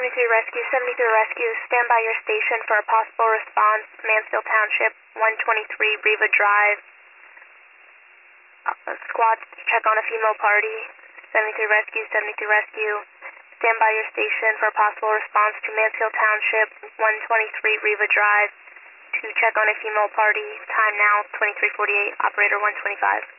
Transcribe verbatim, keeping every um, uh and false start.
seventy-three Rescue, seventy-three Rescue, stand by your station for a possible response, Mansfield Township, one twenty-three Riva Drive. Uh, squad, check on a female party. seventy-three Rescue, seventy-three Rescue, stand by your station for a possible response to Mansfield Township, one twenty-three Riva Drive, to check on a female party. Time now, twenty-three forty-eight, operator one twenty-five.